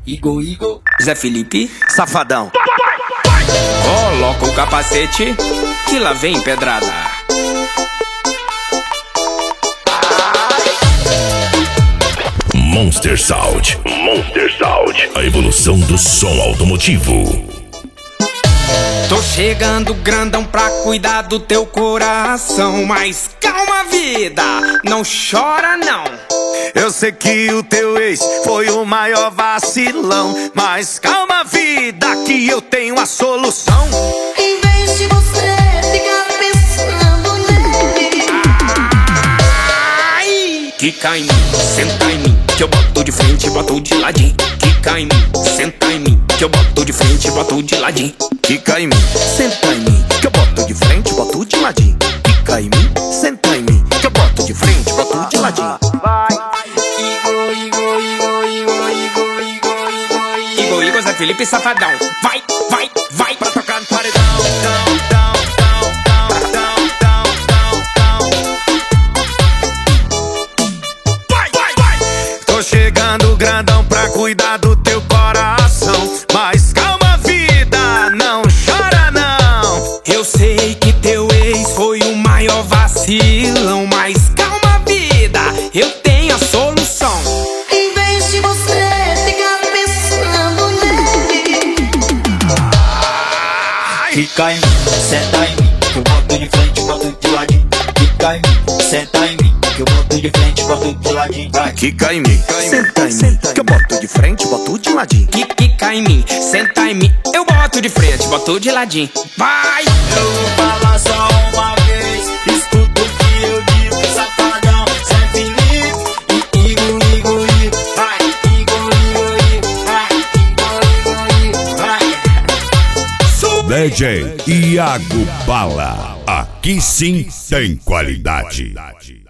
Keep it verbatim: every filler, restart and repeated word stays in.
Igor, Igor, Zé Felipe, Safadão. Coloca o capacete, que lá vem pedrada. Monster Sound. Monster Sound. A evolução do som automotivo. Tô chegando grandão pra cuidar do teu coração, mas calma, vida, não chora não. Eu sei que o teu ex foi o maior vacilão, mas calma, vida, que eu tenho a solução. Em vez de você ficar pensando nele, Ai! Quica em mim, senta em mim, que eu boto de frente e boto de ladinho. Quica em mim, senta em mim, que eu boto de frente e boto de ladinho. Quica em mim, senta em mim, que eu boto de frente, boto de ladinho. Quica em mim, senta em mim, que eu boto de frente, boto de ladinho. Igor, Igor, Igor, Igor, Igor, Igor, Igor, Igor, Igor, Zé Felipe, Safadão. Vai, vai, vai pra tocar no paredão. Down, down, down, down, down, down, down, down. Vai, vai, vai. Tô chegando grandão pra cuidar do teu coração, mas calma, vida, não chora não. Eu sei que teu ex foi o maior vacilão, mas calma, vida, eu tenho a solução. em vez de você ficar pensando nele, Quica em mim, senta em mim, que eu boto de frente, boto de ladinho. Quica em mim, senta em mim, que eu boto de frente, boto de ladinho. Vai. Quica em mim, senta em mim, que eu boto de frente, boto de ladinho. Quica em mim, senta em mim, eu boto de frente, boto de ladinho. Vai! Eu vou falar só uma vez, escuta o que eu digo, Safadão, Zé Felipe, e Igor, Igor, Igor, vai, Igor, Igor, Igor, vai, Igor, Igor, Igor, vai. D J Iago Bala. Aqui sim tem qualidade.